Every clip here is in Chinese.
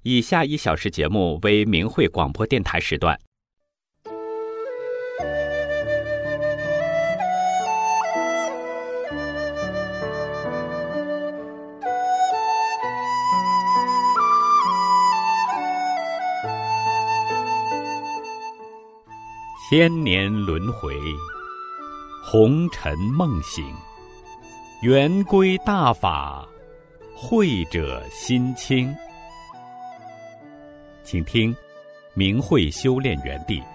以下1小时节目为明慧广播电台时段。千年轮回，红尘梦醒，圆规大法，慧者心清。请听明慧修炼园地。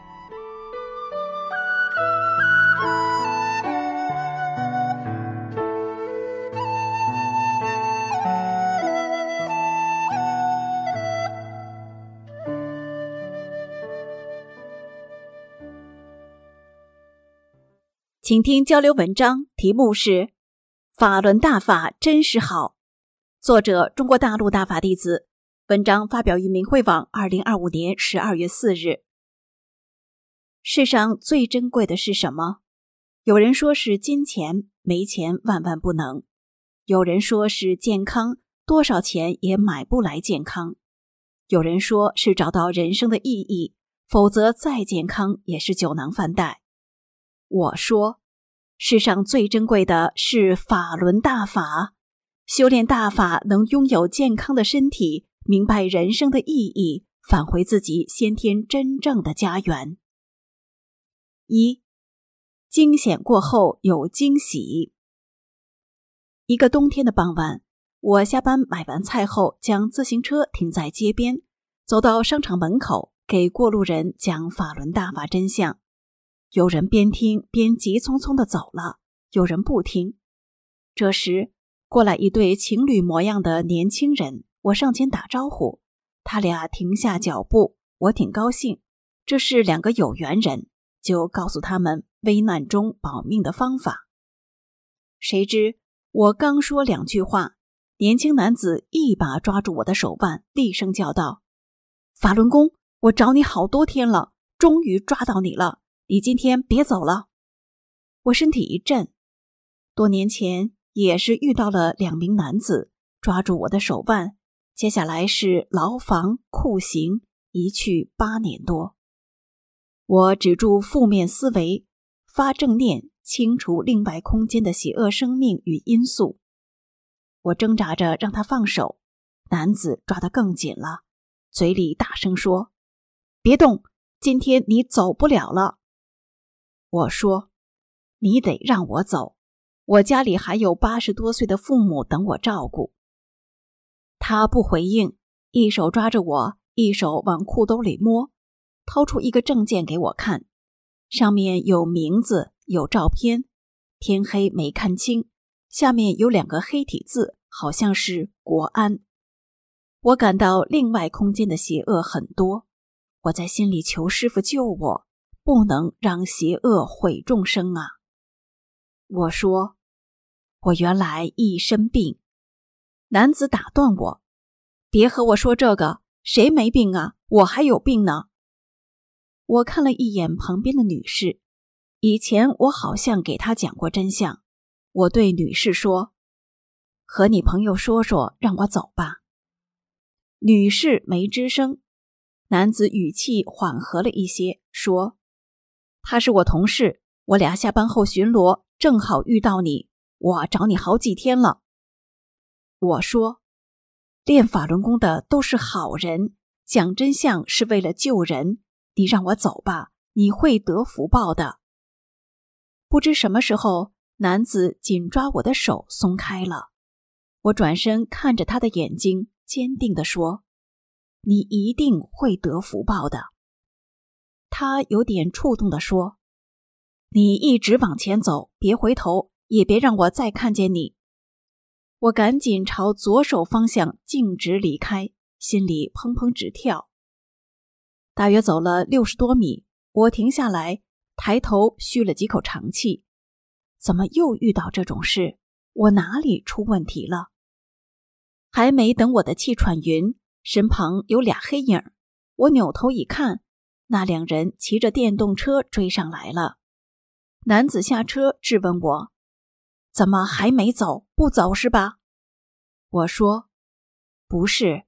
请听交流文章，题目是法轮大法真是好，作者中国大陆大法弟子，文章发表于明慧网2025年12月4日。世上最珍贵的是什么？有人说是金钱，没钱万万不能；有人说是健康，多少钱也买不来健康；有人说是找到人生的意义，否则再健康也是酒囊饭袋。我说，世上最珍贵的是法轮大法，修炼大法能拥有健康的身体，明白人生的意义，返回自己先天真正的家园。1. 惊险过后有惊喜。一个冬天的傍晚，我下班买完菜后，将自行车停在街边，走到商场门口，给过路人讲法轮大法真相。有人边听边急匆匆地走了，有人不听。这时过来一对情侣模样的年轻人，我上前打招呼，他俩停下脚步，我挺高兴，这是2个有缘人，就告诉他们危难中保命的方法。谁知我刚说2句话，年轻男子一把抓住我的手腕，厉声叫道：法轮功，我找你好多天了，终于抓到你了，你今天别走了。我身体一震，多年前也是遇到了2名男子抓住我的手腕，接下来是牢房、酷刑，一去8年多。我止住负面思维，发正念，清除另外空间的邪恶生命与因素。我挣扎着让他放手，男子抓得更紧了，嘴里大声说：别动，今天你走不了了。我说：你得让我走，我家里还有80多岁的父母等我照顾。他不回应，一手抓着我，一手往裤兜里摸，掏出一个证件给我看，上面有名字，有照片，天黑没看清，下面有2个黑体字，好像是国安。我感到另外空间的邪恶很多，我在心里求师父救我，不能让邪恶毁众生啊。我说：我原来一身病。男子打断我：别和我说这个，谁没病啊？我还有病呢。我看了一眼旁边的女士，以前我好像给她讲过真相。我对女士说：和你朋友说说，让我走吧。女士没吱声。男子语气缓和了一些，说：他是我同事，我俩下班后巡逻，正好遇到你，我找你好几天了。我说：练法轮功的都是好人，讲真相是为了救人，你让我走吧，你会得福报的。不知什么时候，男子紧抓我的手松开了。我转身看着他的眼睛，坚定地说：你一定会得福报的。他有点触动地说：你一直往前走，别回头，也别让我再看见你。我赶紧朝左手方向径直离开，心里砰砰直跳。大约走了60多米，我停下来，抬头吁了几口长气。怎么又遇到这种事？我哪里出问题了？还没等我的气喘匀，身旁有2黑影，我扭头一看，那2人骑着电动车追上来了。男子下车质问我：怎么还没走？不走是吧？我说：不是，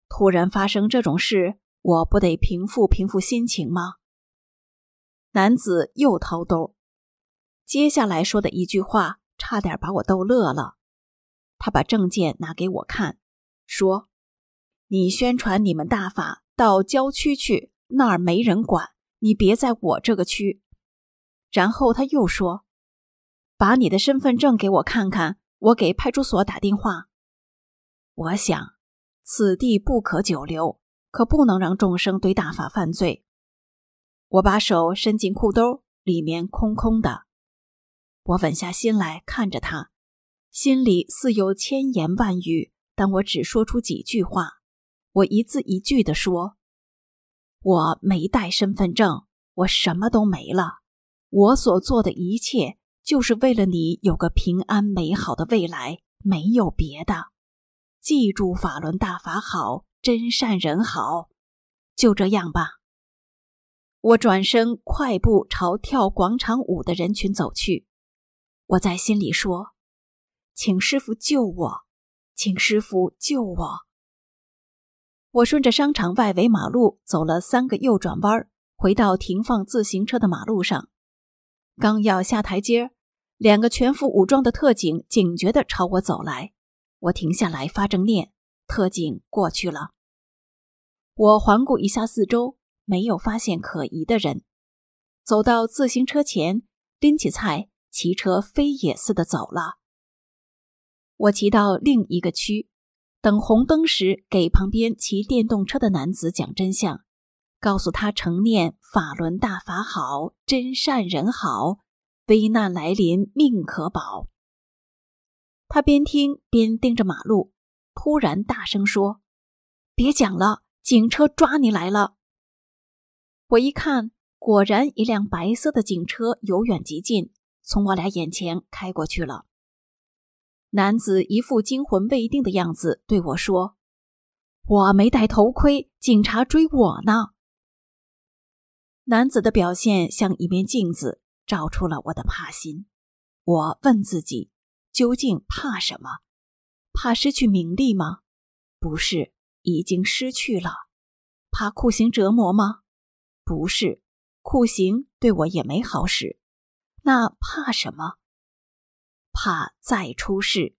突然发生这种事，我不得平复平复心情吗？男子又掏兜，接下来说的一句话差点把我逗乐了。他把证件拿给我看，说：你宣传你们大法到郊区去，那儿没人管，你别在我这个区。然后他又说：把你的身份证给我看看，我给派出所打电话。我想，此地不可久留，可不能让众生对大法犯罪。我把手伸进裤兜，里面空空的。我稳下心来看着他，心里似有千言万语，但我只说出几句话。我一字一句地说：我没带身份证，我什么都没了。我所做的一切就是为了你有个平安美好的未来，没有别的。记住法轮大法好，真善人好，就这样吧。我转身快步朝跳广场舞的人群走去。我在心里说：请师父救我，请师父救我。我顺着商场外围马路走了3个右转弯，回到停放自行车的马路上。刚要下台阶，2个全副武装的特警警觉地朝我走来。我停下来发正念，特警过去了。我环顾一下四周，没有发现可疑的人。走到自行车前，拎起菜，骑车飞也似的走了。我骑到另一个区，等红灯时给旁边骑电动车的男子讲真相，告诉他承念法轮大法好，真善人好，危难来临命可保。他边听边盯着马路，突然大声说：别讲了，警车抓你来了。我一看，果然一辆白色的警车由远及近，从我俩眼前开过去了。男子一副惊魂未定的样子对我说：我没戴头盔，警察追我呢。男子的表现像一面镜子，照出了我的怕心。我问自己，究竟怕什么？怕失去名利吗？不是，已经失去了。怕酷刑折磨吗？不是，酷刑对我也没好使。那怕什么？怕再出事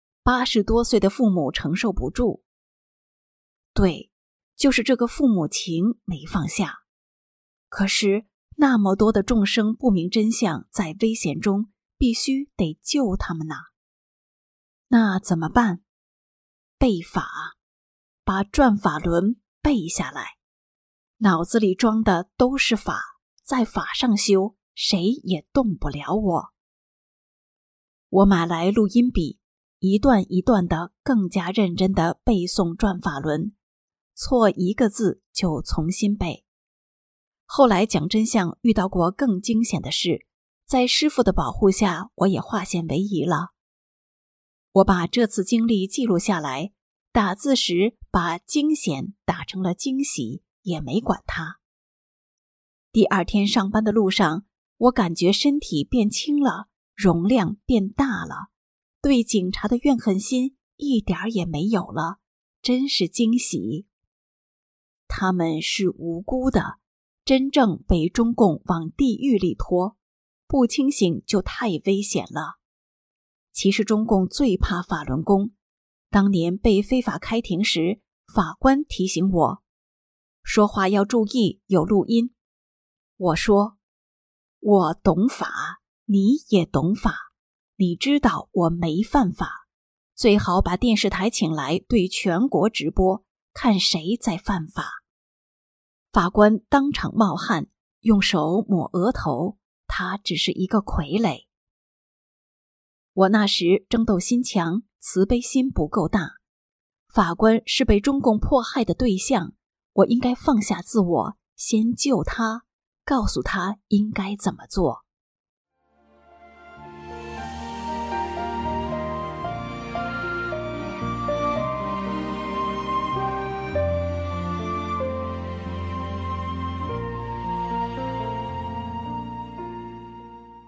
，80多岁的父母承受不住。对，就是这个父母情没放下。可是那么多的众生不明真相，在危险中必须得救他们呐。那怎么办？背法，把转法轮背下来，脑子里装的都是法，在法上修，谁也动不了我。我买来录音笔，一段一段的更加认真的背诵转法轮，错一个字就重新背。后来讲真相遇到过更惊险的事，在师父的保护下，我也化险为夷了。我把这次经历记录下来，打字时把惊险打成了惊喜，也没管它。第2天上班的路上，我感觉身体变轻了，容量变大了，对警察的怨恨心一点也没有了，真是惊喜。他们是无辜的，真正被中共往地狱里拖，不清醒就太危险了。其实中共最怕法轮功，当年被非法开庭时，法官提醒我，说话要注意，有录音。我说，我懂法，你也懂法，你知道我没犯法，最好把电视台请来对全国直播，看谁在犯法。法官当场冒汗，用手抹额头，他只是一个傀儡。我那时争斗心强，慈悲心不够大。法官是被中共迫害的对象，我应该放下自我，先救他，告诉他应该怎么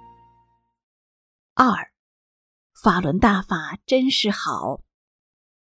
做。2，法轮大法真是好。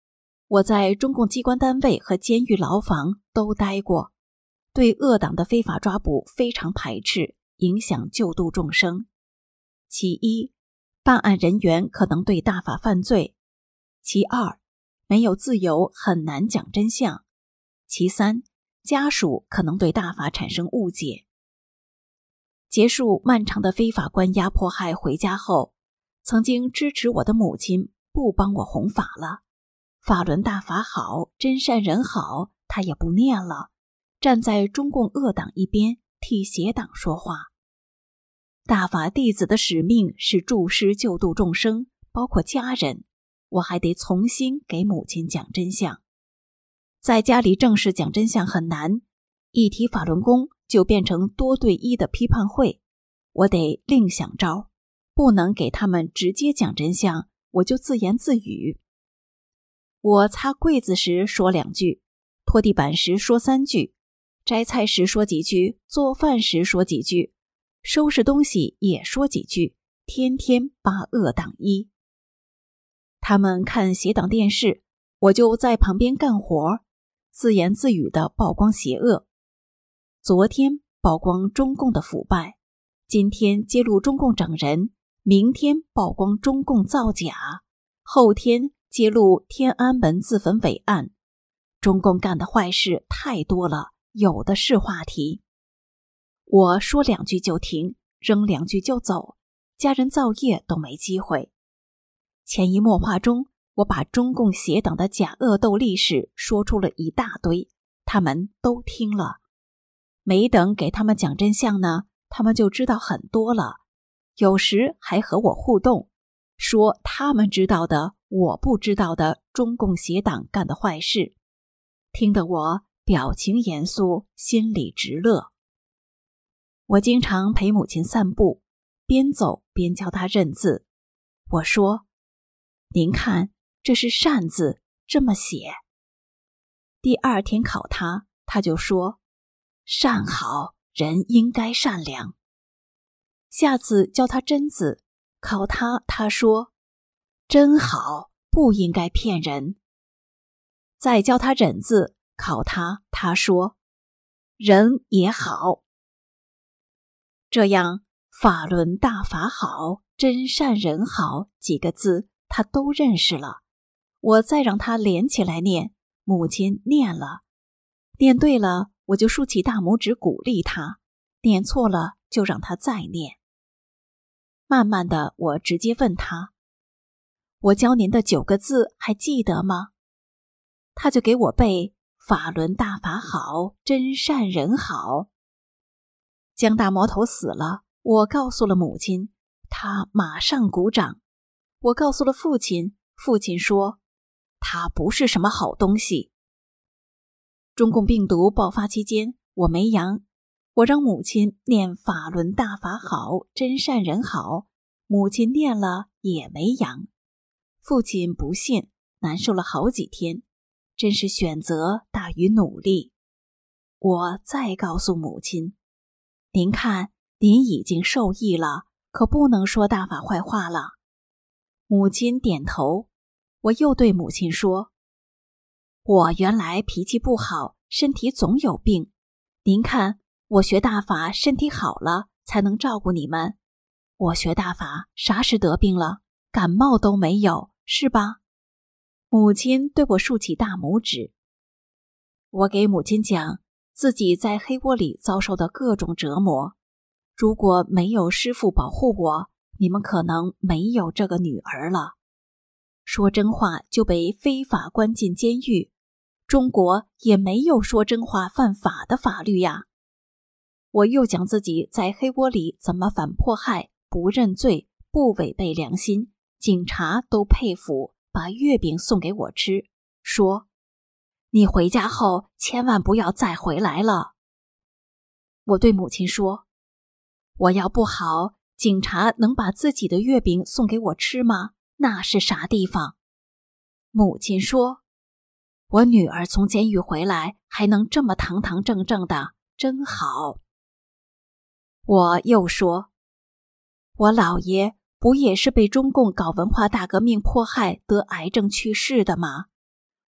我在中共机关单位和监狱牢房都待过，对恶党的非法抓捕非常排斥，影响救度众生。其一，办案人员可能对大法犯罪；其二，没有自由，很难讲真相；其三，家属可能对大法产生误解。结束漫长的非法关押迫害回家后，曾经支持我的母亲不帮我弘法了，法轮大法好，真善人好，她也不念了，站在中共恶党一边，替邪党说话。大法弟子的使命是助师救度众生，包括家人，我还得重新给母亲讲真相。在家里正式讲真相很难，一提法轮功就变成多对一的批判会，我得另想招，不能给他们直接讲真相，我就自言自语。我擦柜子时说2句，拖地板时说3句，摘菜时说几句，做饭时说几句，收拾东西也说几句，天天扒恶党衣。他们看邪党电视，我就在旁边干活，自言自语地曝光邪恶。昨天曝光中共的腐败，今天揭露中共整人，明天曝光中共造假，后天揭露天安门自焚伪案。中共干的坏事太多了，有的是话题。我说2句就停，扔2句就走，家人造业都没机会。潜移默化中，我把中共邪党的假恶斗历史说出了一大堆，他们都听了。没等给他们讲真相呢，他们就知道很多了，有时还和我互动，说他们知道的我不知道的中共邪党干的坏事，听得我表情严肃，心里直乐。我经常陪母亲散步，边走边教她认字。我说：“您看，这是善字，这么写。”第2天考她，她就说：“善好，人应该善良。”下次教她真字，考她，她说：“真好，不应该骗人。”再教她忍字，考她，她说：“人也好。”这样法轮大法好，真善人好几个字他都认识了，我再让他连起来念，母亲念了，念对了我就竖起大拇指鼓励他，念错了就让他再念。慢慢的我直接问他：“我教您的9个字还记得吗？”他就给我背法轮大法好，真善人好。江大魔头死了，我告诉了母亲，他马上鼓掌。我告诉了父亲，父亲说他不是什么好东西。中共病毒爆发期间，我没阳，我让母亲念法轮大法好，真善人好，母亲念了也没阳。父亲不信，难受了好几天，真是选择大于努力。我再告诉母亲，您看，您已经受益了，可不能说大法坏话了。母亲点头。我又对母亲说：“我原来脾气不好，身体总有病。您看，我学大法，身体好了，才能照顾你们。我学大法，啥时得病了？感冒都没有，是吧？”母亲对我竖起大拇指。我给母亲讲自己在黑窝里遭受的各种折磨，如果没有师父保护我，你们可能没有这个女儿了。说真话就被非法关进监狱，中国也没有说真话犯法的法律呀。我又讲自己在黑窝里怎么反迫害，不认罪，不违背良心，警察都佩服，把月饼送给我吃，说你回家后千万不要再回来了。我对母亲说，我要不好，警察能把自己的月饼送给我吃吗？那是啥地方？母亲说，我女儿从监狱回来还能这么堂堂正正的，真好。我又说，我姥爷不也是被中共搞文化大革命迫害得癌症去世的吗？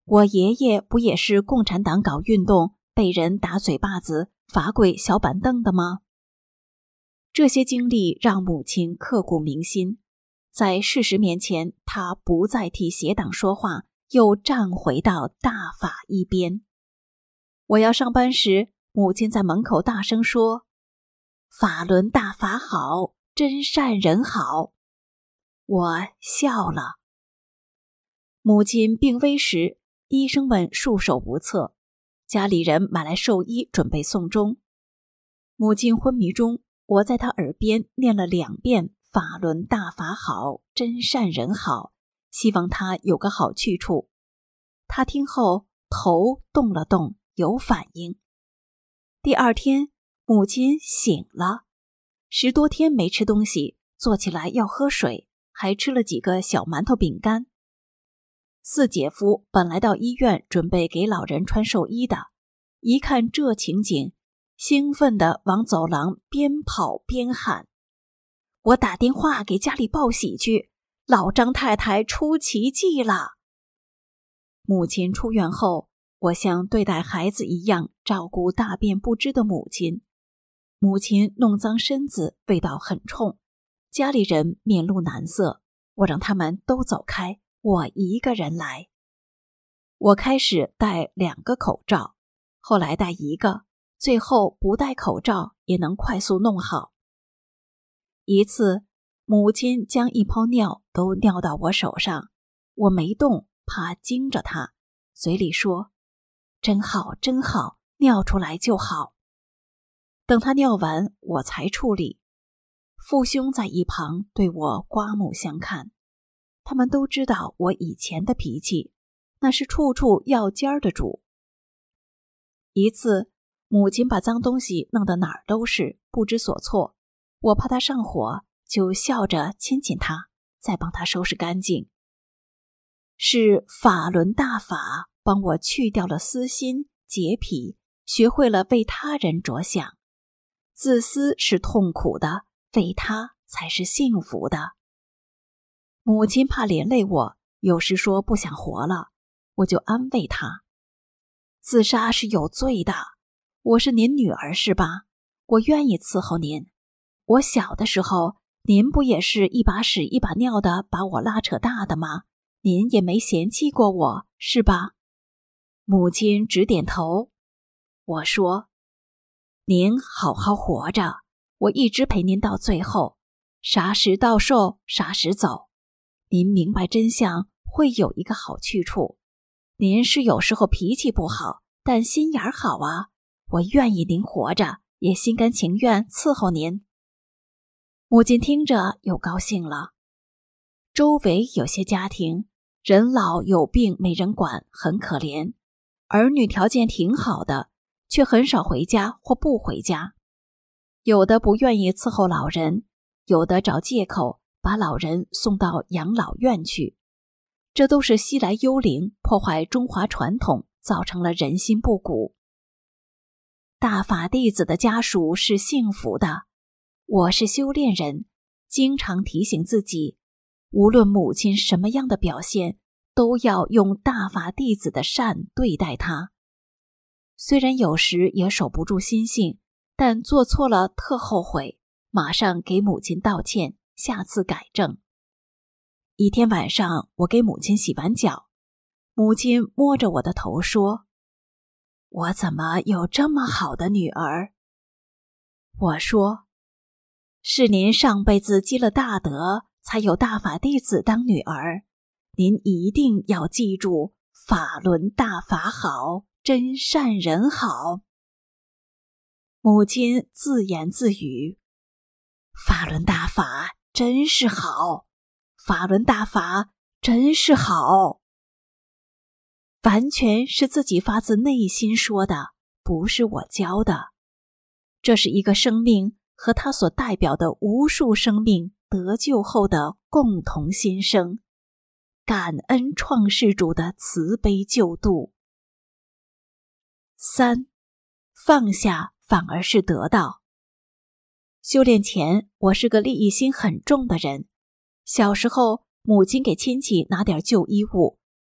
我爷爷不也是共产党搞运动，被人打嘴巴子、罚跪小板凳的吗？这些经历让母亲刻骨铭心，在事实面前，她不再替邪党说话，又站回到大法一边。我要上班时，母亲在门口大声说：“法轮大法好，真善人好。”我笑了。母亲病危时，医生们束手无策，家里人买来寿衣准备送终。母亲昏迷中，我在她耳边念了2遍法轮大法好，真善人好，希望她有个好去处。她听后头动了动，有反应。第2天，母亲醒了，10多天没吃东西，坐起来要喝水，还吃了几个小馒头饼干。四姐夫本来到医院准备给老人穿寿衣的，一看这情景，兴奋地往走廊边跑边喊：“我打电话给家里报喜去，老张太太出奇迹了！”母亲出院后，我像对待孩子一样照顾大便不支的母亲。母亲弄脏身子，味道很冲，家里人面露难色，我让他们都走开，我一个人来。我开始戴2个口罩，后来戴1个，最后不戴口罩也能快速弄好。一次，母亲将一泡尿都尿到我手上，我没动，怕惊着她，嘴里说：“真好，真好，尿出来就好。”等她尿完，我才处理。父兄在一旁对我刮目相看，他们都知道我以前的脾气，那是处处要尖儿的主。一次，母亲把脏东西弄得哪儿都是，不知所措，我怕她上火，就笑着亲亲她，再帮她收拾干净。是法轮大法帮我去掉了私心、洁癖，学会了为他人着想。自私是痛苦的，为他才是幸福的。母亲怕连累我，有时说不想活了，我就安慰她：“自杀是有罪的，我是您女儿是吧？我愿意伺候您。我小的时候，您不也是一把屎一把尿的把我拉扯大的吗？您也没嫌弃过我，是吧？”母亲直点头。我说：“您好好活着，我一直陪您到最后，啥时到寿，啥时走。您明白真相，会有一个好去处。您是有时候脾气不好，但心眼好啊，我愿意您活着，也心甘情愿伺候您。”母亲听着又高兴了。周围有些家庭，人老有病没人管，很可怜，儿女条件挺好的，却很少回家或不回家。有的不愿意伺候老人，有的找借口把老人送到养老院去。这都是西来幽灵，破坏中华传统，造成了人心不古。大法弟子的家属是幸福的，我是修炼人，经常提醒自己，无论母亲什么样的表现，都要用大法弟子的善对待她。虽然有时也守不住心性，但做错了特后悔，马上给母亲道歉，下次改正。一天晚上，我给母亲洗完脚，母亲摸着我的头说：“我怎么有这么好的女儿？”我说：“是您上辈子积了大德，才有大法弟子当女儿。您一定要记住，法轮大法好，真善人好。”母亲自言自语：“法轮大法真是好，法轮大法真是好。”完全是自己发自内心说的，不是我教的。这是一个生命和他所代表的无数生命得救后的共同心声，感恩创世主的慈悲救度。3. 放下反而是得到。修炼前，我是个利益心很重的人。小时候，母亲给亲戚拿点旧衣物，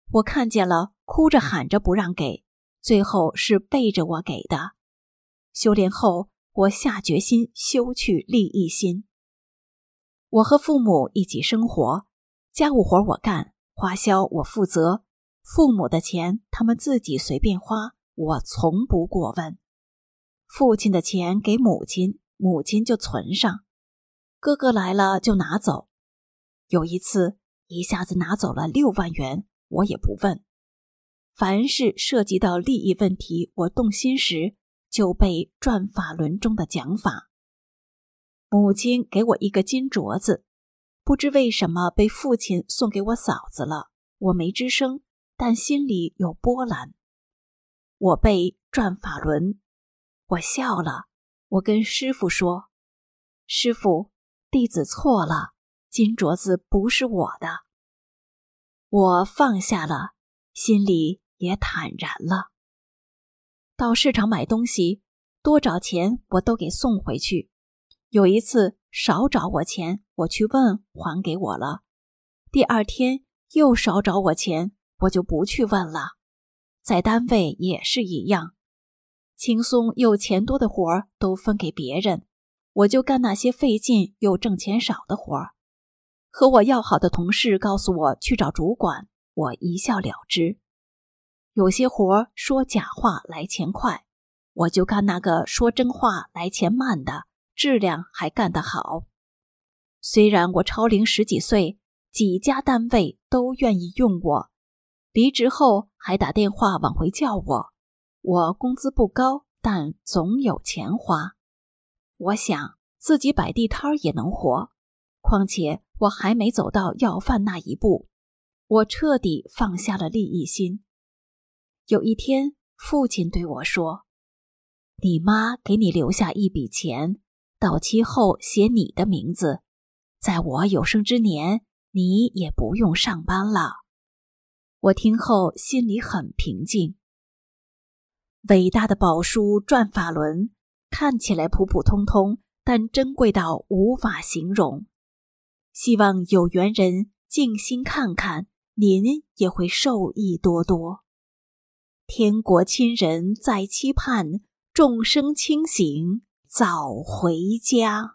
我看见了，哭着喊着不让给，最后是背着我给的。修炼后，我下决心修去利益心。我和父母一起生活，家务活我干，花销我负责，父母的钱他们自己随便花，我从不过问。父亲的钱给母亲，母亲就存上，哥哥来了就拿走。有一次一下子拿走了6万元，我也不问。凡是涉及到利益问题，我动心时就被转法轮中的讲法。母亲给我一个金镯子，不知为什么被父亲送给我嫂子了，我没吱声，但心里有波澜。我被转法轮，我笑了，我跟师父说：师父，弟子错了，金镯子不是我的。我放下了，心里也坦然了。到市场买东西，多找钱我都给送回去。有一次少找我钱，我去问还给我了。第二天又少找我钱，我就不去问了。在单位也是一样，轻松又钱多的活儿都分给别人，我就干那些费劲又挣钱少的活儿。和我要好的同事告诉我去找主管，我一笑了之。有些活儿说假话来钱快，我就干那个说真话来钱慢的，质量还干得好。虽然我超龄10几岁，几家单位都愿意用我，离职后还打电话往回叫我。我工资不高，但总有钱花。我想自己摆地摊也能活，况且我还没走到要饭那一步。我彻底放下了利益心。有一天，父亲对我说：你妈给你留下一笔钱，到期后写你的名字，在我有生之年，你也不用上班了。我听后心里很平静。伟大的宝书转法轮，看起来普普通通，但珍贵到无法形容。希望有缘人静心看看，您也会受益多多。天国亲人在期盼，众生清醒早回家。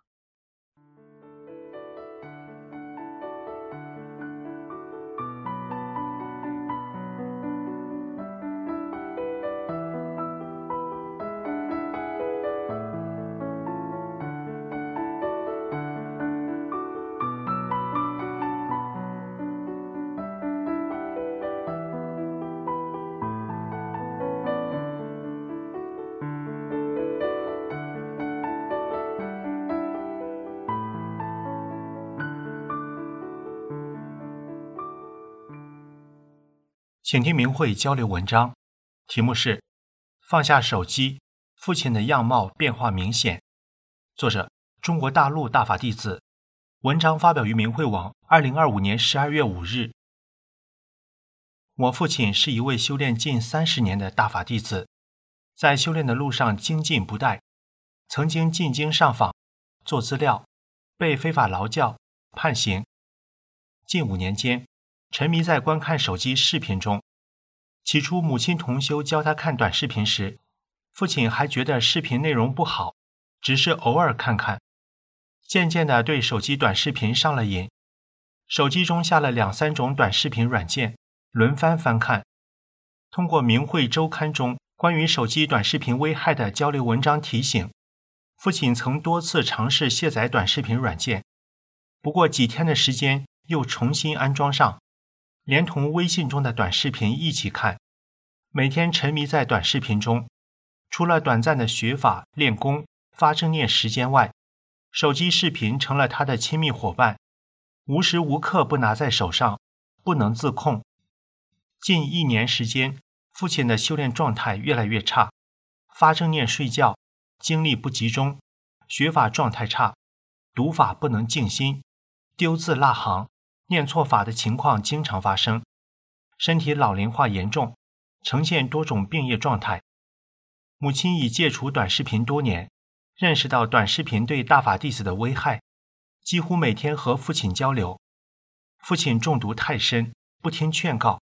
请听明慧交流文章，题目是放下手机，父亲的样貌变化明显。作者中国大陆大法弟子，文章发表于明慧网2025年12月5日。我父亲是一位修炼近30年的大法弟子，在修炼的路上精进不怠，曾经进京上访，做资料，被非法劳教，判刑。近5年间，沉迷在观看手机视频中。起初母亲同修教他看短视频时，父亲还觉得视频内容不好，只是偶尔看看。渐渐地对手机短视频上了瘾，手机中下了2、3种短视频软件，轮番翻看。通过明慧周刊中关于手机短视频危害的交流文章提醒，父亲曾多次尝试卸载短视频软件，不过几天的时间又重新安装上，连同微信中的短视频一起看，每天沉迷在短视频中，除了短暂的学法、练功、发正念时间外，手机视频成了他的亲密伙伴，无时无刻不拿在手上，不能自控。近1年时间，父亲的修炼状态越来越差，发正念睡觉，精力不集中，学法状态差，读法不能静心，丢字落行，念错法的情况经常发生，身体老龄化严重，呈现多种病业状态。母亲已戒除短视频多年，认识到短视频对大法弟子的危害，几乎每天和父亲交流。父亲中毒太深，不听劝告，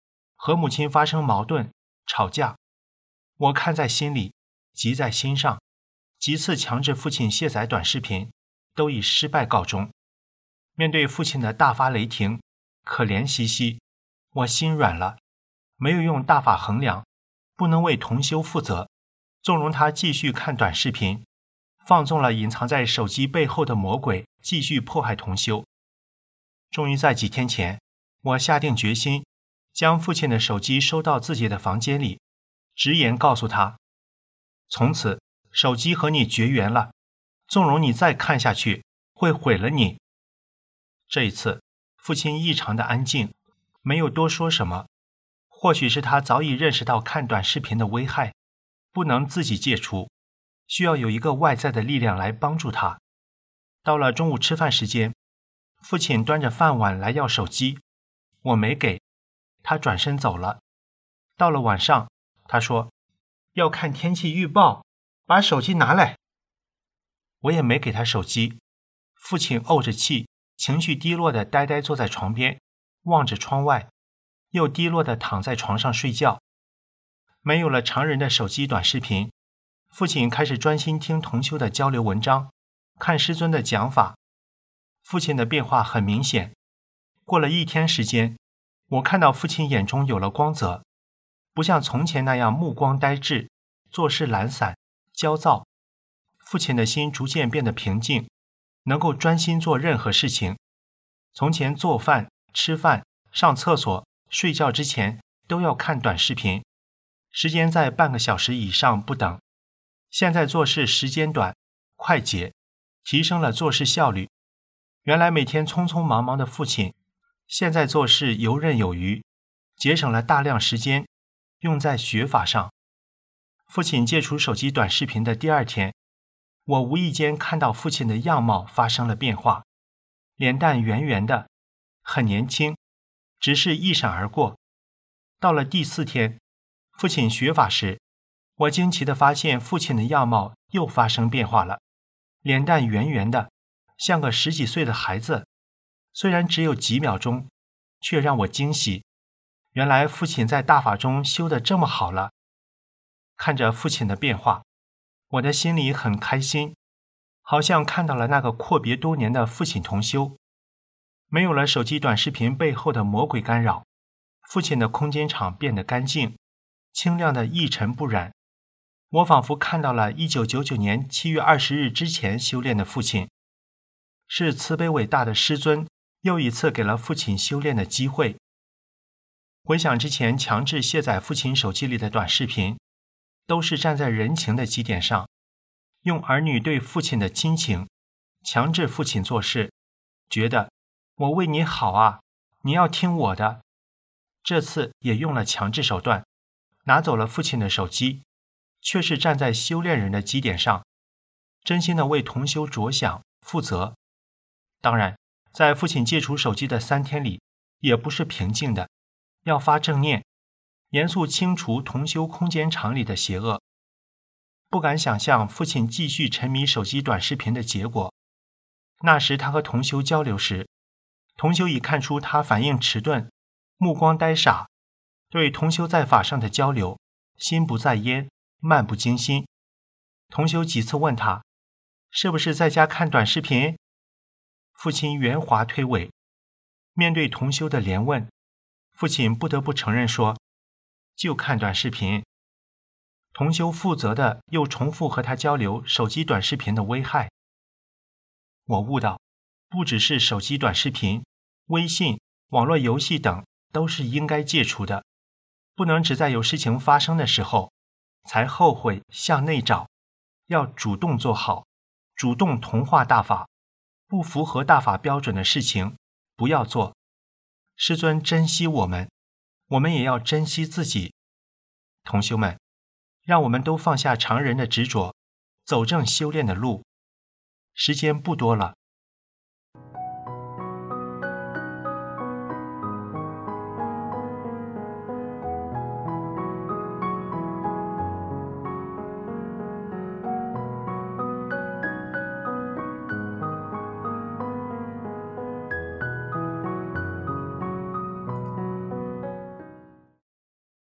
和母亲发生矛盾、吵架。我看在心里，急在心上，几次强制父亲卸载短视频，都以失败告终。面对父亲的大发雷霆，可怜兮兮，我心软了，没有用大法衡量，不能为同修负责，纵容他继续看短视频，放纵了隐藏在手机背后的魔鬼继续迫害同修。终于在几天前，我下定决心，将父亲的手机收到自己的房间里，直言告诉他，从此手机和你绝缘了，纵容你再看下去，会毁了你。这一次，父亲异常的安静，没有多说什么。或许是他早已认识到看短视频的危害，不能自己戒除，需要有一个外在的力量来帮助他。到了中午吃饭时间，父亲端着饭碗来要手机，我没给，他转身走了。到了晚上，他说要看天气预报，把手机拿来。我也没给他手机。父亲怄着气，情绪低落地呆呆坐在床边，望着窗外，又低落地躺在床上睡觉。没有了常人的手机短视频，父亲开始专心听同修的交流文章，看师尊的讲法。父亲的变化很明显。过了1天时间，我看到父亲眼中有了光泽，不像从前那样目光呆滞，做事懒散、焦躁。父亲的心逐渐变得平静，能够专心做任何事情。从前做饭、吃饭、上厕所、睡觉之前都要看短视频，时间在半个小时以上不等。现在做事时间短、快捷，提升了做事效率。原来每天匆匆忙忙的父亲，现在做事游刃有余，节省了大量时间，用在学法上。父亲戒除手机短视频的第2天，我无意间看到父亲的样貌发生了变化，脸蛋圆圆的，很年轻，只是一闪而过。到了第4天，父亲学法时，我惊奇地发现父亲的样貌又发生变化了，脸蛋圆圆的，像个10几岁的孩子。虽然只有几秒钟，却让我惊喜。原来父亲在大法中修得这么好了。看着父亲的变化，我的心里很开心，好像看到了那个阔别多年的父亲同修。没有了手机短视频背后的魔鬼干扰，父亲的空间场变得干净，清亮的一尘不染。我仿佛看到了1999年7月20日之前修炼的父亲。是慈悲伟大的师尊又一次给了父亲修炼的机会。回想之前强制卸载父亲手机里的短视频，都是站在人情的基点上，用儿女对父亲的亲情强制父亲做事，觉得我为你好啊，你要听我的。这次也用了强制手段，拿走了父亲的手机，却是站在修炼人的基点上，真心的为同修着想负责。当然，在父亲戒除手机的3天里，也不是平静的，要发正念，严肃清除同修空间场里的邪恶。不敢想象父亲继续沉迷手机短视频的结果。那时他和同修交流时，同修已看出他反应迟钝，目光呆傻，对同修在法上的交流心不在焉，漫不经心。同修几次问他，是不是在家看短视频？父亲圆滑推诿。面对同修的连问，父亲不得不承认说，就看短视频。同修负责的又重复和他交流手机短视频的危害。我悟到，不只是手机短视频，微信、网络游戏等都是应该戒除的，不能只在有事情发生的时候才后悔向内找，要主动做好，主动同化大法，不符合大法标准的事情不要做。师尊珍惜我们，我们也要珍惜自己。同修们，让我们都放下常人的执着，走正修炼的路。时间不多了。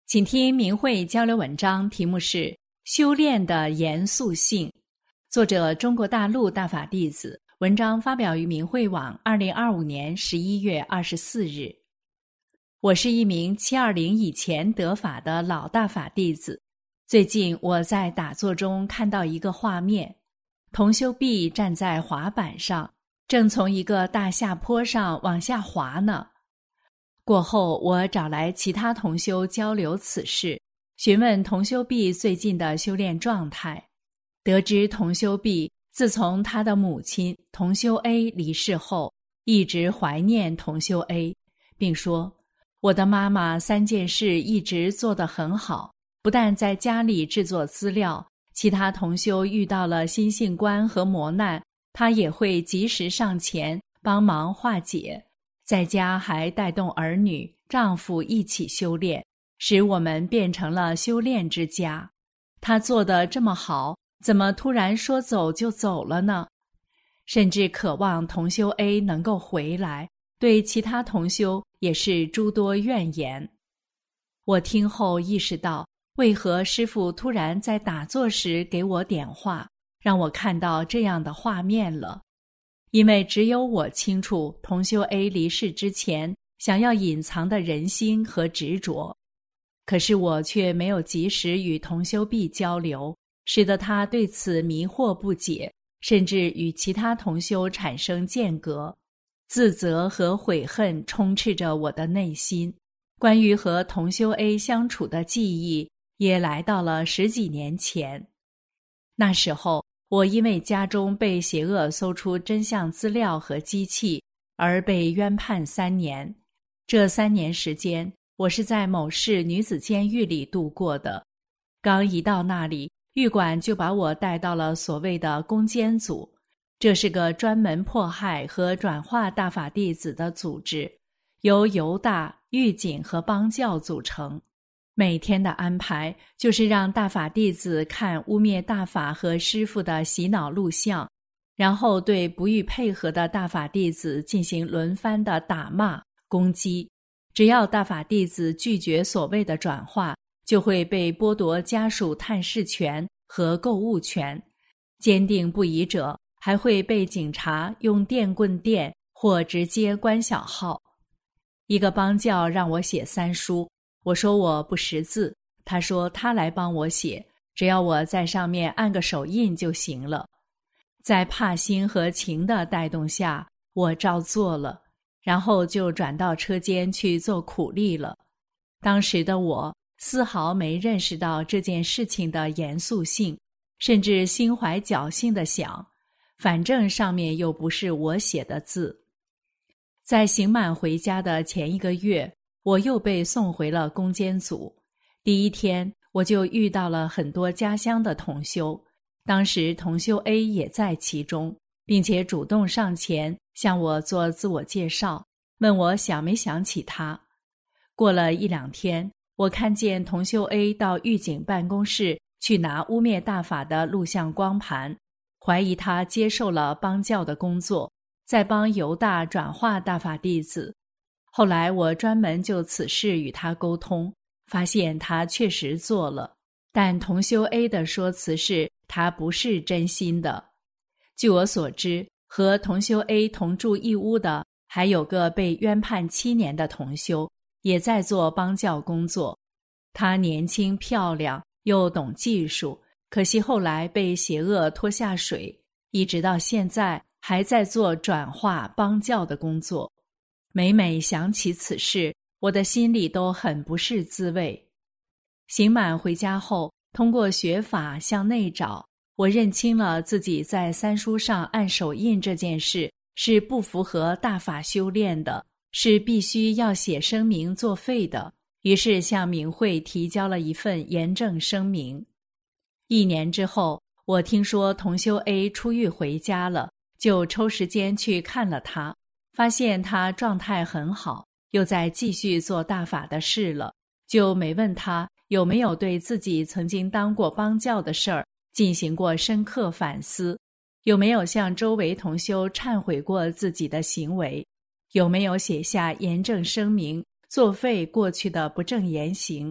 请听明慧交流文章，题目是《修炼的严肃性》，作者中国大陆大法弟子，文章发表于明慧网2025年11月24日。我是一名720以前得法的老大法弟子，最近我在打坐中看到一个画面，同修毕站在滑板上，正从一个大下坡上往下滑呢。过后我找来其他同修交流此事，询问同修毕最近的修炼状态，得知同修毕自从他的母亲同修 A 离世后，一直怀念同修 A， 并说我的妈妈3件事一直做得很好，不但在家里制作资料，其他同修遇到了心性关和磨难，她也会及时上前帮忙化解，在家还带动儿女、丈夫一起修炼，使我们变成了修炼之家。她做得这么好，怎么突然说走就走了呢？甚至渴望同修 A 能够回来，对其他同修也是诸多怨言。我听后意识到，为何师父突然在打坐时给我点化，让我看到这样的画面了。因为只有我清楚同修 A 离世之前想要隐藏的人心和执着，可是我却没有及时与同修 B 交流，使得他对此迷惑不解，甚至与其他同修产生间隔。自责和悔恨充斥着我的内心，关于和同修 A 相处的记忆也来到了10几年前。那时候我因为家中被邪恶搜出真相资料和机器，而被冤判3年。这3年时间，我是在某市女子监狱里度过的。刚一到那里，狱管就把我带到了所谓的攻坚组，这是个专门迫害和转化大法弟子的组织，由犹大、狱警和帮教组成。每天的安排就是让大法弟子看污蔑大法和师父的洗脑录像，然后对不予配合的大法弟子进行轮番的打骂、攻击。只要大法弟子拒绝所谓的转化，就会被剥夺家属探视权和购物权。坚定不移者还会被警察用电棍电或直接关小号。一个帮教让我写3书，我说我不识字，他说他来帮我写，只要我在上面按个手印就行了。在帕心和情的带动下，我照做了，然后就转到车间去做苦力了。当时的我丝毫没认识到这件事情的严肃性，甚至心怀侥幸地想，反正上面又不是我写的字。在刑满回家的前1个月，我又被送回了攻坚组。第1天，我就遇到了很多家乡的同修，当时同修 A 也在其中，并且主动上前向我做自我介绍，问我想没想起他。过了1、2天，我看见同修 A 到狱警办公室去拿污蔑大法的录像光盘，怀疑他接受了帮教的工作，在帮犹大转化大法弟子。后来我专门就此事与他沟通，发现他确实做了，但同修 A 的说辞是他不是真心的。据我所知，和同修 A 同住一屋的还有个被冤判7年的同修，也在做帮教工作。她年轻漂亮，又懂技术，可惜后来被邪恶拖下水，一直到现在还在做转化帮教的工作。每每想起此事，我的心里都很不是滋味。刑满回家后，通过学法向内找，我认清了自己在3书上按手印这件事是不符合大法修炼的，是必须要写声明作废的，于是向明慧提交了一份严正声明。1年之后，我听说同修 A 出狱回家了，就抽时间去看了他，发现他状态很好，又在继续做大法的事了，就没问他有没有对自己曾经当过帮教的事儿进行过深刻反思，有没有向周围同修忏悔过自己的行为，有没有写下严正声明，作废过去的不正言行。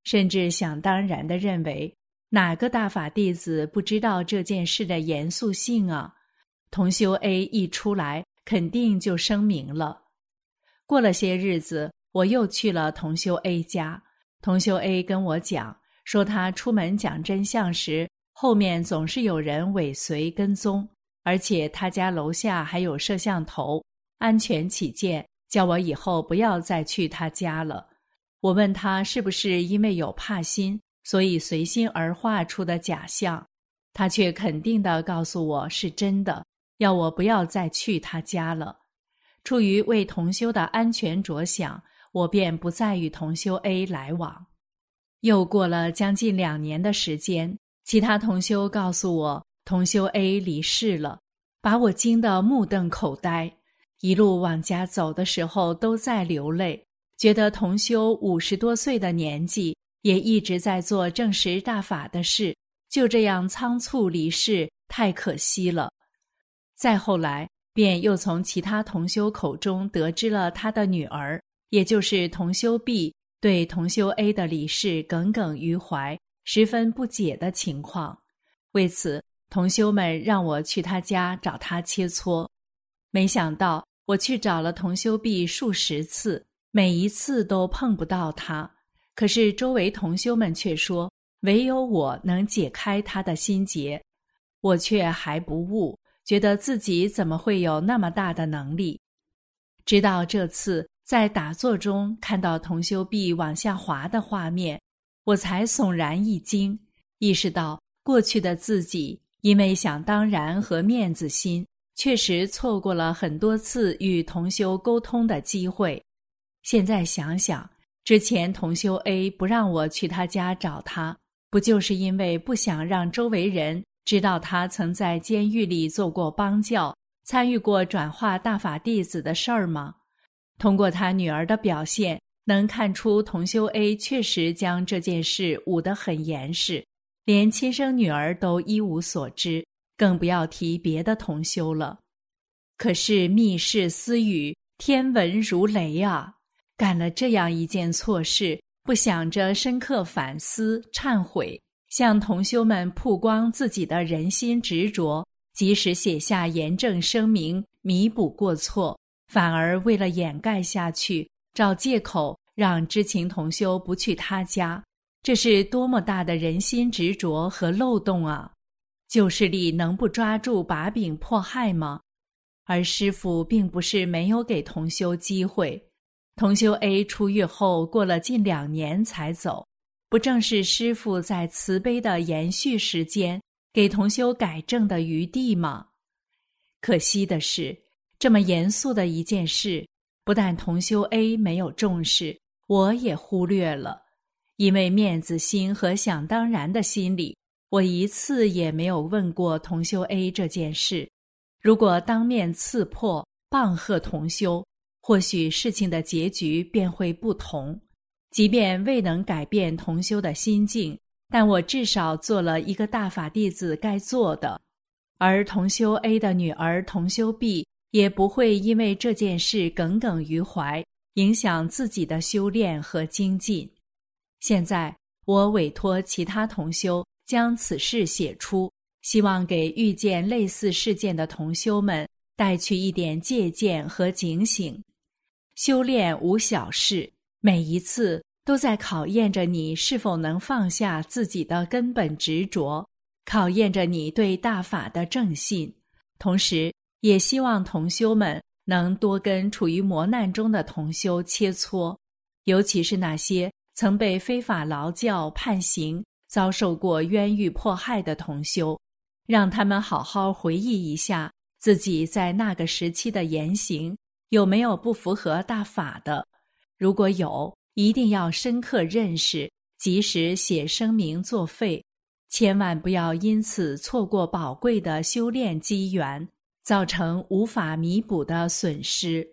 甚至想当然地认为哪个大法弟子不知道这件事的严肃性啊？同修 A 一出来，肯定就声明了。过了些日子，我又去了同修 A 家，同修 A 跟我讲，说他出门讲真相时，后面总是有人尾随跟踪，而且他家楼下还有摄像头，安全起见，叫我以后不要再去他家了。我问他是不是因为有怕心，所以随心而画出的假象，他却肯定地告诉我是真的，要我不要再去他家了。出于为同修的安全着想，我便不再与同修 A 来往。又过了将近2年的时间，其他同修告诉我同修 A 离世了，把我惊得目瞪口呆，一路往家走的时候都在流泪，觉得同修50多岁的年纪也一直在做证实大法的事，就这样仓促离世，太可惜了。再后来便又从其他同修口中得知了他的女儿，也就是同修 B 对同修 A 的离世耿耿于怀，十分不解的情况。为此，同修们让我去他家找他切磋。没想到我去找了同修 B 数十次，每一次都碰不到他，可是周围同修们却说唯有我能解开他的心结，我却还不悟，觉得自己怎么会有那么大的能力。直到这次在打坐中看到同修 B 往下滑的画面，我才悚然一惊，意识到过去的自己因为想当然和面子心，确实错过了很多次与同修沟通的机会。现在想想，之前同修 A 不让我去他家找他，不就是因为不想让周围人知道他曾在监狱里做过帮教，参与过转化大法弟子的事儿吗？通过他女儿的表现，能看出同修 A 确实将这件事捂得很严实，连亲生女儿都一无所知，更不要提别的同修了。可是密室私语，天文如雷啊！干了这样一件错事，不想着深刻反思忏悔，向同修们曝光自己的人心执着，及时写下严正声明弥补过错，反而为了掩盖下去，找借口让知情同修不去他家，这是多么大的人心执着和漏洞啊！旧势力能不抓住把柄迫害吗？而师父并不是没有给同修机会，同修 A 出狱后过了近2年才走，不正是师父在慈悲的延续时间，给同修改正的余地吗？可惜的是，这么严肃的一件事，不但同修 A 没有重视，我也忽略了。因为面子心和想当然的心理，我一次也没有问过同修 A 这件事。如果当面刺破棒喝同修，或许事情的结局便会不同。即便未能改变同修的心境，但我至少做了一个大法弟子该做的，而同修 A 的女儿同修 B 也不会因为这件事耿耿于怀，影响自己的修炼和精进。现在我委托其他同修将此事写出，希望给遇见类似事件的同修们带去一点借鉴和警醒。修炼无小事，每一次都在考验着你是否能放下自己的根本执着，考验着你对大法的正信。同时也希望同修们能多跟处于磨难中的同修切磋，尤其是那些曾被非法劳教判刑，遭受过冤狱迫害的同修，让他们好好回忆一下自己在那个时期的言行有没有不符合大法的，如果有，一定要深刻认识，及时写声明作废，千万不要因此错过宝贵的修炼机缘，造成无法弥补的损失。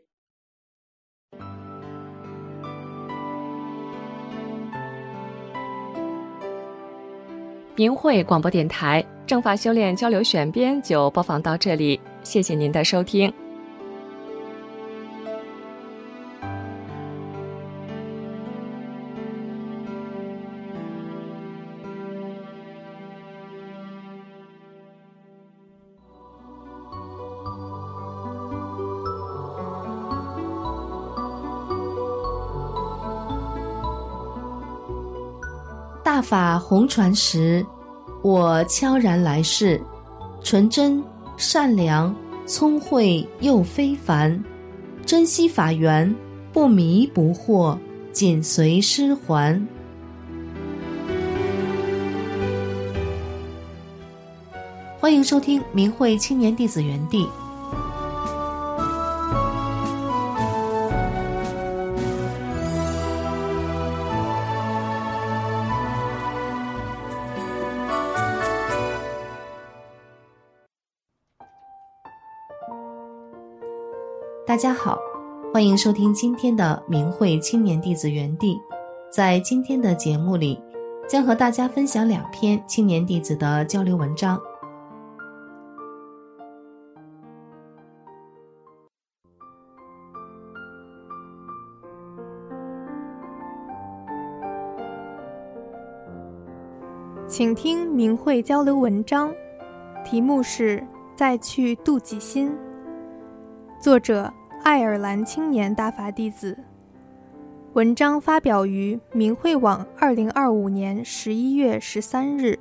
明慧广播电台正法修炼交流选编就播放到这里，谢谢您的收听。 大法弘传时，我悄然来世，纯真、善良、聪慧又非凡，珍惜法缘，不迷不惑，紧随师还。欢迎收听明慧青年弟子园地。大家好，欢迎收听今天的明慧青年弟子园地。在今天的节目里，将和大家分享2篇青年弟子的交流文章。 请听明慧交流文章，题目是再去妒忌心，作者爱尔兰青年大法弟子。文章发表于明慧网2025年11月13日。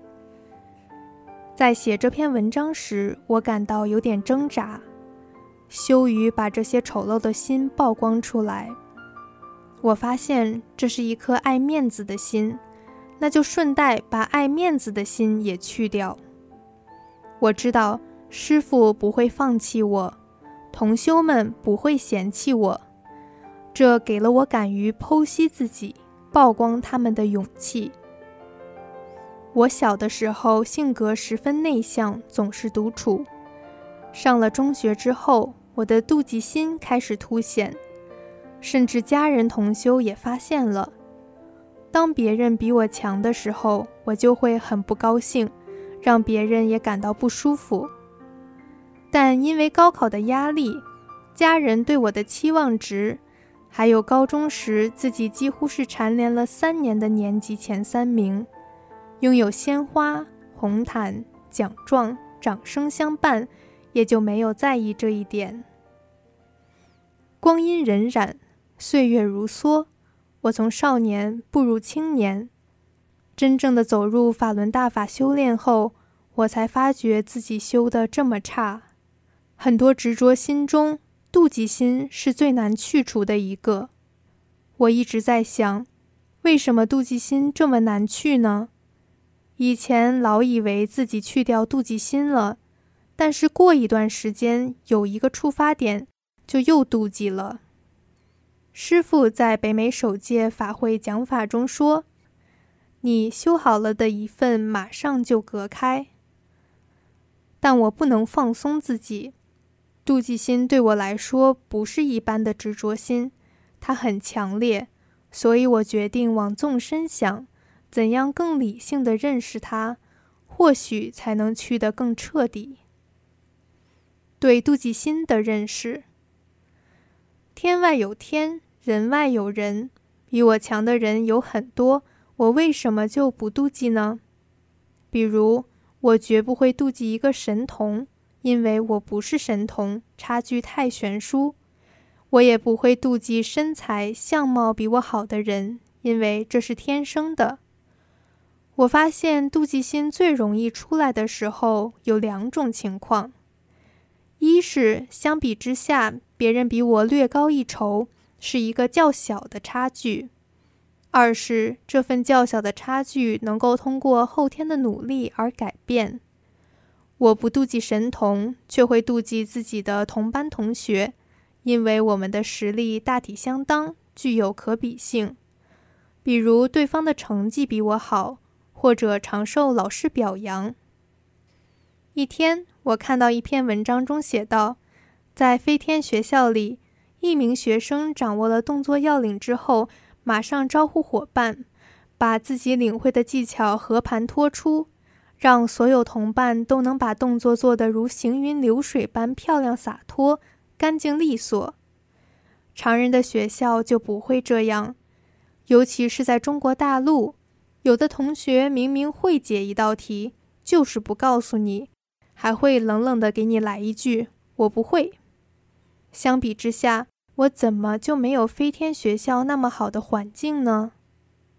在写这篇文章时，我感到有点挣扎，羞于把这些丑陋的心曝光出来。我发现这是一颗爱面子的心，那就顺带把爱面子的心也去掉。我知道师父不会放弃我，同修们不会嫌弃我，这给了我敢于剖析自己、曝光他们的勇气。我小的时候性格十分内向，总是独处。上了中学之后，我的妒忌心开始凸显，甚至家人同修也发现了。当别人比我强的时候，我就会很不高兴，让别人也感到不舒服。但因为高考的压力，家人对我的期望值，还有高中时自己几乎是蝉联了3年的年级前3名，拥有鲜花、红毯、奖状、掌声相伴，也就没有在意这一点。光阴荏苒，岁月如梭，我从少年步入青年，真正的走入法轮大法修炼后，我才发觉自己修得这么差。很多执着心中，妒忌心是最难去除的一个。我一直在想，为什么妒忌心这么难去呢？以前老以为自己去掉妒忌心了，但是过一段时间有一个触发点，就又妒忌了。师父在北美首届法会讲法中说，你修好了的一份马上就隔开。但我不能放松自己，妒忌心对我来说不是一般的执着心，它很强烈，所以我决定往纵深想，怎样更理性地认识它，或许才能去得更彻底。对妒忌心的认识，天外有天，人外有人，比我强的人有很多，我为什么就不妒忌呢？比如，我绝不会妒忌一个神童，因为我不是神童，差距太悬殊。我也不会妒忌身材、相貌比我好的人，因为这是天生的。我发现妒忌心最容易出来的时候有2种情况。一是相比之下，别人比我略高一筹，是一个较小的差距。2是这份较小的差距能够通过后天的努力而改变。我不妒忌神童，却会妒忌自己的同班同学，因为我们的实力大体相当，具有可比性。比如对方的成绩比我好，或者常受老师表扬。一天，我看到一篇文章中写道，在飞天学校里，一名学生掌握了动作要领之后，马上招呼伙伴，把自己领会的技巧和盘托出，让所有同伴都能把动作做得如行云流水般漂亮洒脱、干净利索。常人的学校就不会这样，尤其是在中国大陆，有的同学明明会解一道题，就是不告诉你，还会冷冷地给你来一句“我不会”。相比之下，我怎么就没有飞天学校那么好的环境呢？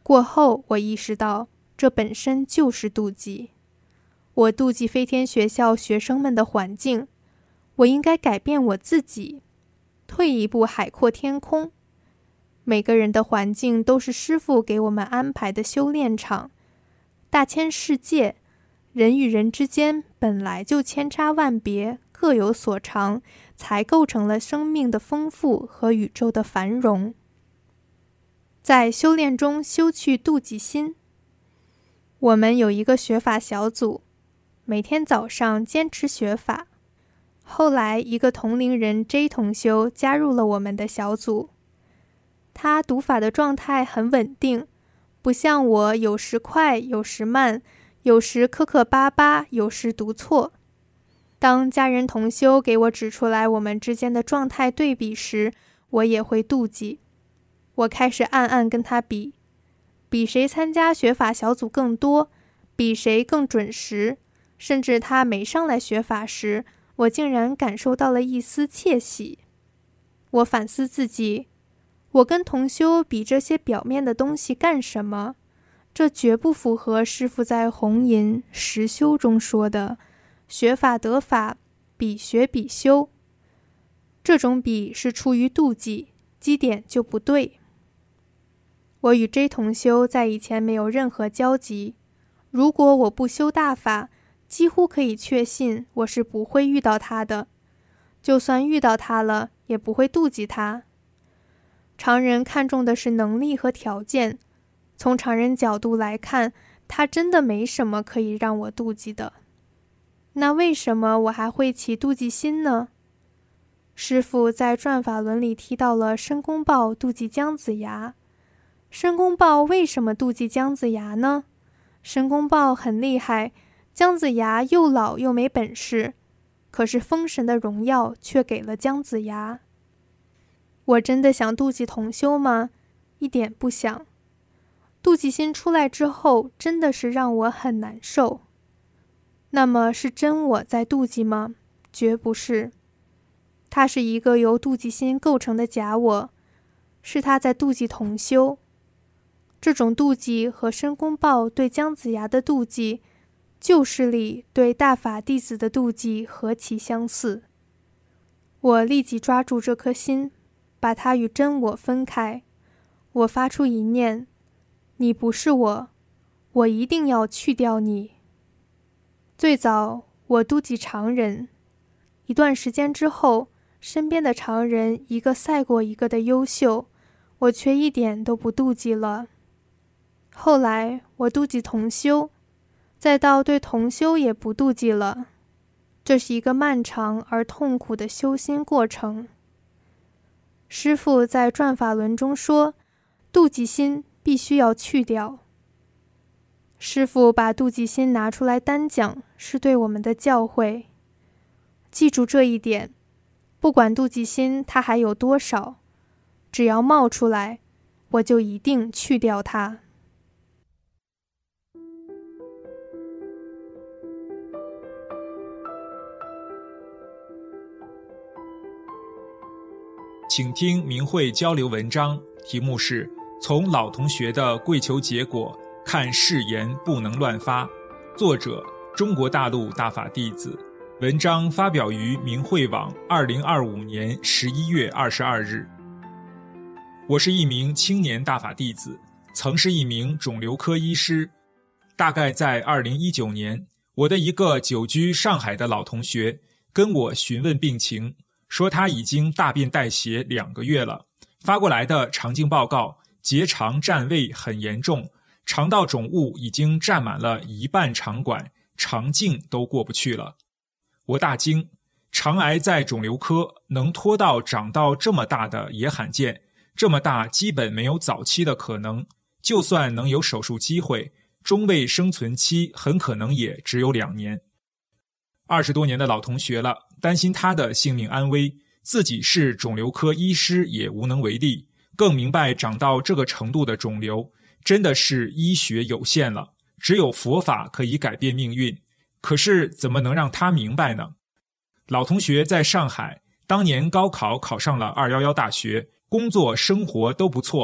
过后，我意识到这本身就是妒忌。我妒忌飞天学校学生们的环境，我应该改变我自己，退一步海阔天空。每个人的环境都是师父给我们安排的修炼场，大千世界，人与人之间本来就千差万别，各有所长，才构成了生命的丰富和宇宙的繁荣。在修炼中修去妒忌心。我们有一个学法小组，每天早上坚持学法。后来一个同龄人 J 同修加入了我们的小组，他读法的状态很稳定，不像我有时快有时慢，有时磕磕巴巴，有时读错。当家人同修给我指出来我们之间的状态对比时，我也会妒忌。我开始暗暗跟他比谁参加学法小组更多，比谁更准时，甚至他没上来学法时，我竟然感受到了一丝窃喜。我反思自己，我跟同修比这些表面的东西干什么？这绝不符合师父在红银实修中说的学法得法，比学比修。这种比是出于妒忌，基点就不对。我与 J 同修在以前没有任何交集，如果我不修大法，几乎可以确信我是不会遇到他的，就算遇到他了，也不会妒忌他。常人看重的是能力和条件，从常人角度来看，他真的没什么可以让我妒忌的。那为什么我还会起妒忌心呢？师父在转法轮里提到了申公豹妒忌姜子牙。申公豹为什么妒忌姜子牙呢？申公豹很厉害，姜子牙又老又没本事，可是封神的荣耀却给了姜子牙。我真的想妒忌同修吗？一点不想。妒忌心出来之后，真的是让我很难受。那么是真我在妒忌吗？绝不是。它是一个由妒忌心构成的假我，是他在妒忌同修。这种妒忌和申公豹对姜子牙的妒忌，旧事里对大法弟子的妒忌何其相似。我立即抓住这颗心，把它与真我分开。我发出一念：你不是我，我一定要去掉你。最早我妒忌常人，一段时间之后，身边的常人一个赛过一个的优秀，我却一点都不妒忌了。后来我妒忌同修，再到对同修也不妒忌了。这是一个漫长而痛苦的修心过程。师父在转法轮中说，妒忌心必须要去掉。师父把妒忌心拿出来单讲，是对我们的教诲。记住这一点，不管妒忌心它还有多少，只要冒出来，我就一定去掉它。 请听明慧交流文章，题目是从老同学的跪求结果看誓言不能乱发，作者中国大陆大法弟子，文章发表于明慧网2025年11月22日。我是一名青年大法弟子，曾是一名肿瘤科医师。大概在2019年，我的一个久居上海的老同学跟我询问病情，说他已经大便带血2个月了，发过来的肠镜报告结肠占位很严重，肠道肿物已经占满了1半肠管，肠镜都过不去了。我大惊，肠癌在肿瘤科能拖到长到这么大的也罕见，这么大基本没有早期的可能，就算能有手术机会，中位生存期很可能也只有2年。20多年的老同学了，担心他的性命安危，自己是肿瘤科医师也无能为力，更明白长到这个程度的肿瘤真的是医学有限了，只有佛法可以改变命运。可是怎么能让他明白呢？老同学在上海，当年高考考上了211大学，工作生活都不错。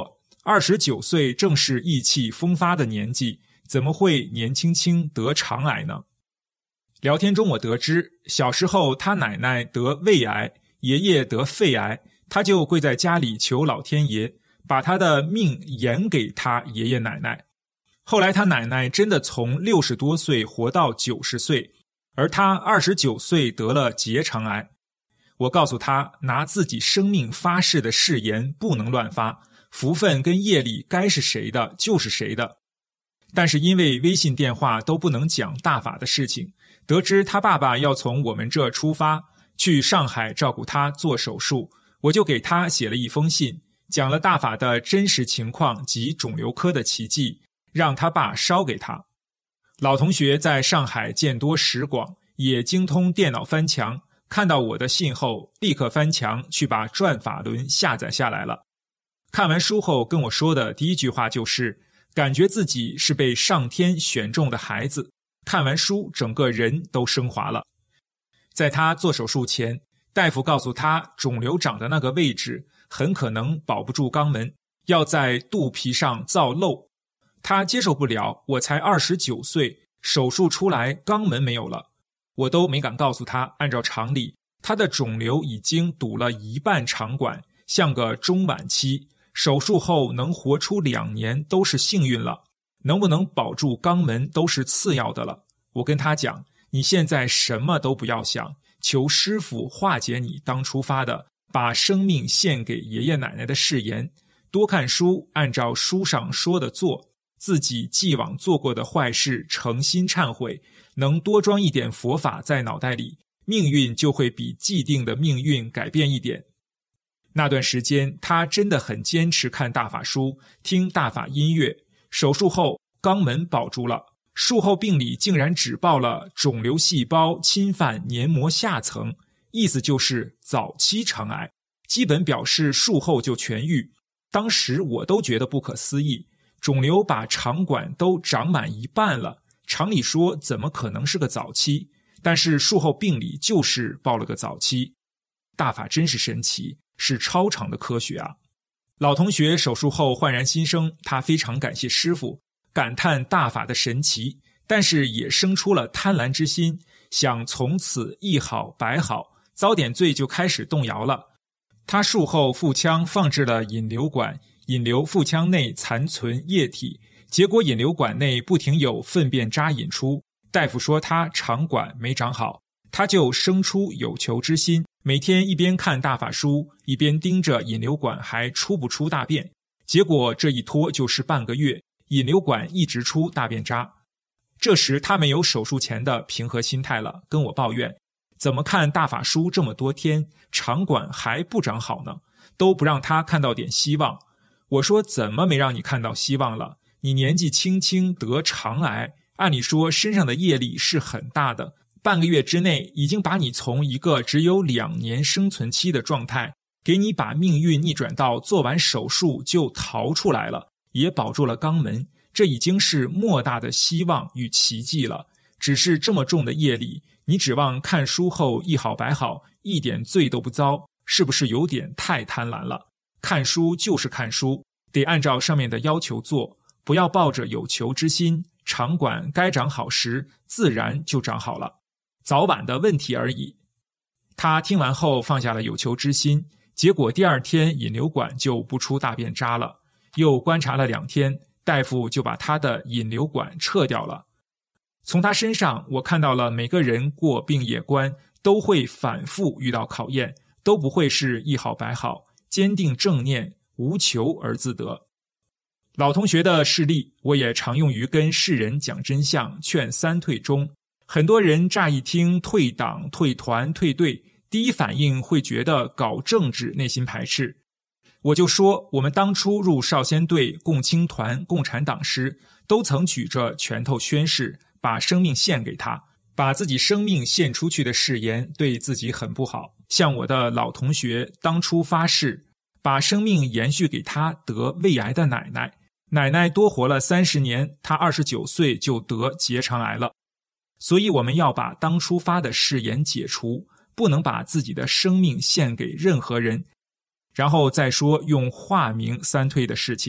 29岁正是意气风发的年纪，怎么会年轻轻得肠癌呢？聊天中我得知，小时候他奶奶得胃癌，爷爷得肺癌，他就跪在家里求老天爷，把他的命延给他爷爷奶奶。后来他奶奶真的从60多岁活到90岁，而他29岁得了结肠癌。我告诉他，拿自己生命发誓的誓言不能乱发，福分跟业力该是谁的就是谁的。但是因为微信电话都不能讲大法的事情，得知他爸爸要从我们这出发去上海照顾他做手术，我就给他写了一封信，讲了大法的真实情况及肿瘤科的奇迹，让他爸烧给他。老同学在上海见多识广，也精通电脑翻墙，看到我的信后立刻翻墙去把转法轮下载下来了。看完书后跟我说的第一句话就是，感觉自己是被上天选中的孩子，看完书整个人都升华了。在他做手术前，大夫告诉他肿瘤长的那个位置很可能保不住肛门，要在肚皮上造瘘。他接受不了，我才29岁，手术出来肛门没有了，我都没敢告诉他，按照常理，他的肿瘤已经堵了一半肠管，像个中晚期，手术后能活出2年都是幸运了，能不能保住肛门都是次要的了。我跟他讲，你现在什么都不要想，求师父化解你当初发的把生命献给爷爷奶奶的誓言，多看书，按照书上说的做，自己既往做过的坏事诚心忏悔，能多装一点佛法在脑袋里，命运就会比既定的命运改变一点。那段时间他真的很坚持看大法书，听大法音乐。手术后肛门保住了，术后病理竟然只报了肿瘤细胞侵犯黏膜下层，意思就是早期肠癌，基本表示术后就痊愈。当时我都觉得不可思议，肿瘤把肠管都长满一半了，常理说怎么可能是个早期？但是术后病理就是报了个早期。大法真是神奇，是超常的科学啊！老同学手术后焕然新生，他非常感谢师父，感叹大法的神奇，但是也生出了贪婪之心，想从此一好百好，遭点罪就开始动摇了。他术后腹腔放置了引流管，引流腹腔内残存液体，结果引流管内不停有粪便渣引出，大夫说他肠管没长好，他就生出有求之心，每天一边看大法书，一边盯着引流管还出不出大便，结果这一拖就是半个月，引流管一直出大便渣。这时他没有手术前的平和心态了，跟我抱怨，怎么看大法书这么多天，肠管还不长好呢？都不让他看到点希望。我说怎么没让你看到希望了？你年纪轻轻得肠癌，按理说身上的业力是很大的，半个月之内已经把你从一个只有2年生存期的状态，给你把命运逆转到做完手术就逃出来了，也保住了肛门，这已经是莫大的希望与奇迹了。只是这么重的业力，你指望看书后一好百好，一点罪都不遭，是不是有点太贪婪了？看书就是看书，得按照上面的要求做，不要抱着有求之心，肠管该长好时自然就长好了，早晚的问题而已。他听完后放下了有求之心，结果第2天引流管就不出大便渣了，又观察了2天，大夫就把他的引流管撤掉了。从他身上我看到了每个人过病业关都会反复遇到考验，都不会是一好百好，坚定正念，无求而自得。老同学的事例我也常用于跟世人讲真相，劝3退中。很多人乍一听退党、退团、退队，第一反应会觉得搞政治内心排斥。我就说，我们当初入少先队、共青团、共产党时，都曾举着拳头宣誓，把生命献给他，把自己生命献出去的誓言对自己很不好。像我的老同学当初发誓，把生命延续给他得胃癌的奶奶，奶奶多活了30年，他29岁就得结肠癌了。所以我们要把当初发的誓言解除，不能把自己的生命献给任何人。然后再说用化名3退的事情，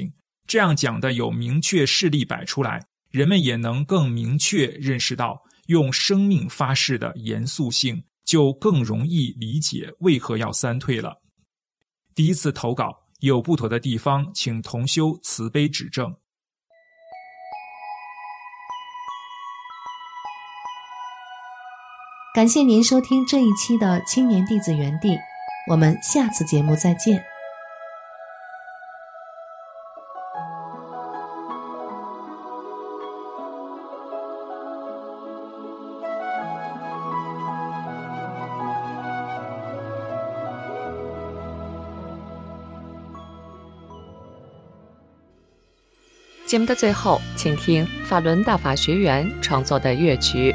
这样讲的有明确事例摆出来，人们也能更明确认识到用生命发誓的严肃性，就更容易理解为何要三退了。第一次投稿有不妥的地方，请同修慈悲指正。 感谢您收听这一期的青年弟子园地，我们下次节目再见。 节目的最后，请听法轮大法学员创作的乐曲。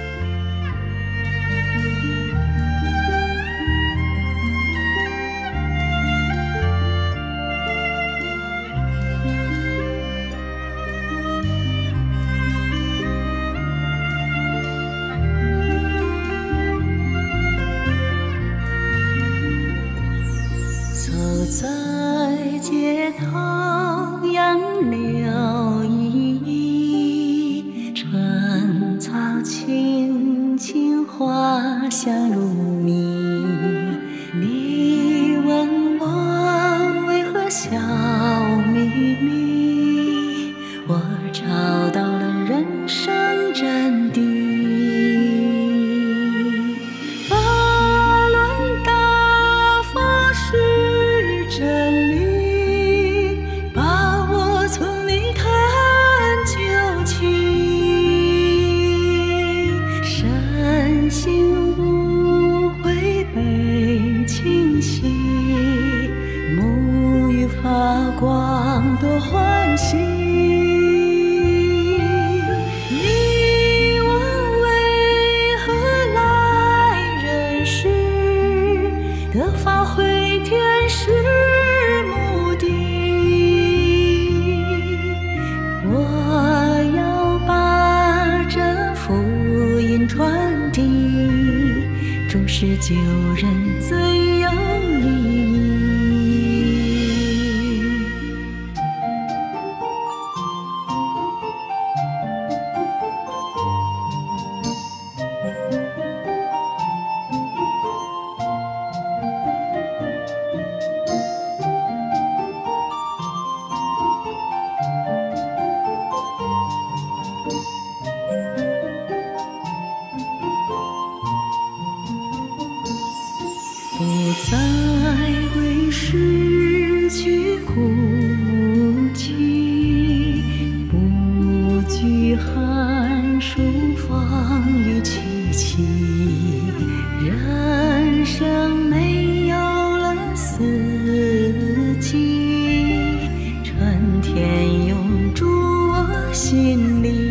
走在街头杨柳依依，春草青青花香如蜜。你问我为何笑眯眯，我找到了人生真谛。是救人最有意义。不再为失去哭泣，不惧寒暑风雨凄凄。人生没有了四季，春天永驻我心里。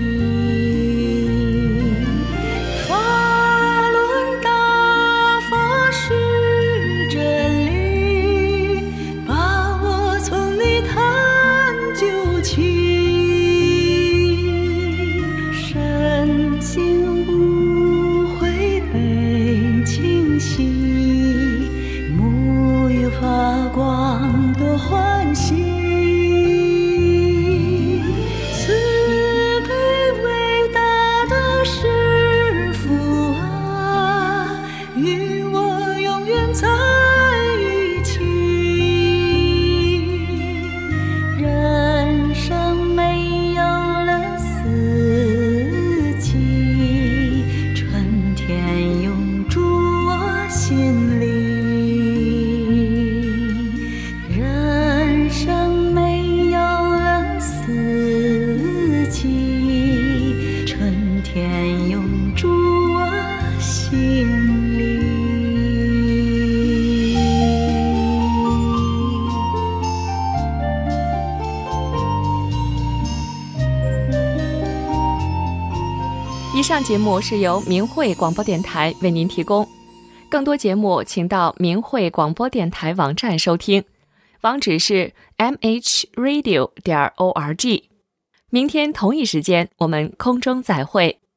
以上节目是由明慧广播电台为您提供，更多节目请到明慧广播电台网站收听，网址是 mhradio.org。明天同一时间我们空中再会。